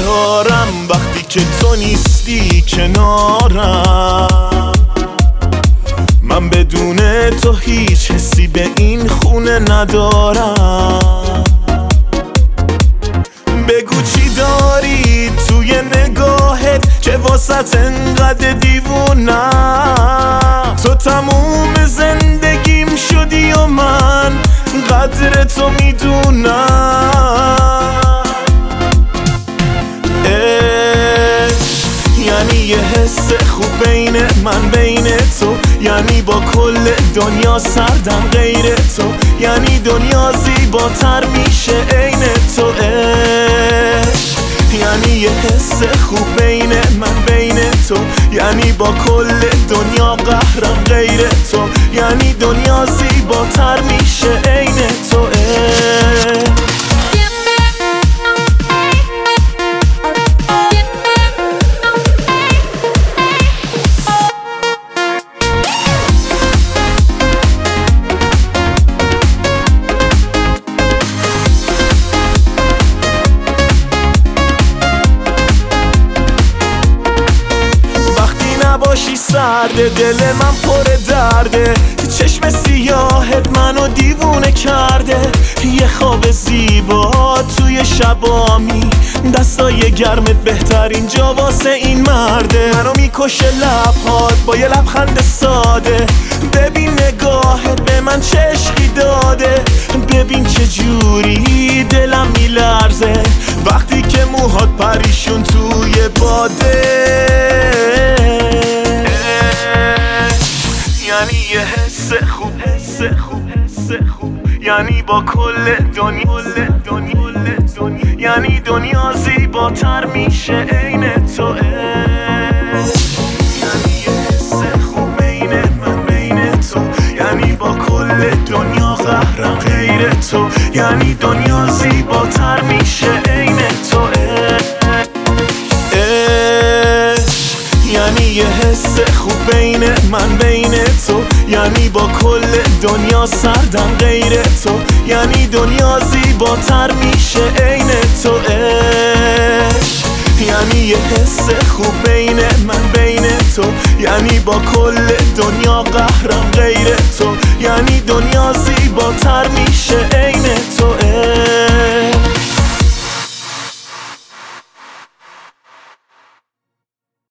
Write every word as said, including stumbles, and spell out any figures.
ندارم وقتی که تو نیستی کنارم. من بدون تو هیچ حسی به این خونه ندارم. بگو چی داری توی نگاهت که واسط انقدر دیوونم. تو تموم زندگیم شدی و من قدر تو میدونم. یعنی یه حس خوب بین من بین تو، یعنی با کل دنیا سردم غیر تو، یعنی دنیا زیباتر میشه عین تو. عشق یعنی یه حس خوب بین من بین تو، یعنی با کل دنیا قهرم غیر تو، یعنی دنیا زیباتر میشه عین تو. عشق باشی سرده، دل من پر درده، چشم سیاهت منو دیوونه کرده. یه خواب زیبا توی شبامی، دستای گرمت بهترین جا واسه این مرده. منو میکشه لبهات با یه لبخند ساده، ببین نگاهت به من چه عشقی داده. ببین چه جوری دلم میلرزه وقتی که موهات پریشون توی باده. یعنی یه حس خوب حس خوب حس خوب، یعنی با کل دنیا دنیا دنیا، یعنی دنیا زیباتر میشه عین تو. یعنی یه حس خوب بین من بین تو، یعنی با کل دنیا قهرم غیر تو، یعنی دنیا زیباتر میشه عین تو. یعنی یه حس خوب بین من بین تو، یعنی با کل دنیا سردم غیر تو، یعنی دنیا زیباتر میشه عین تو. عشق یعنی یه حس خوب بین من بین تو، یعنی با کل دنیا قهرم غیر تو، یعنی دنیا زیباتر میشه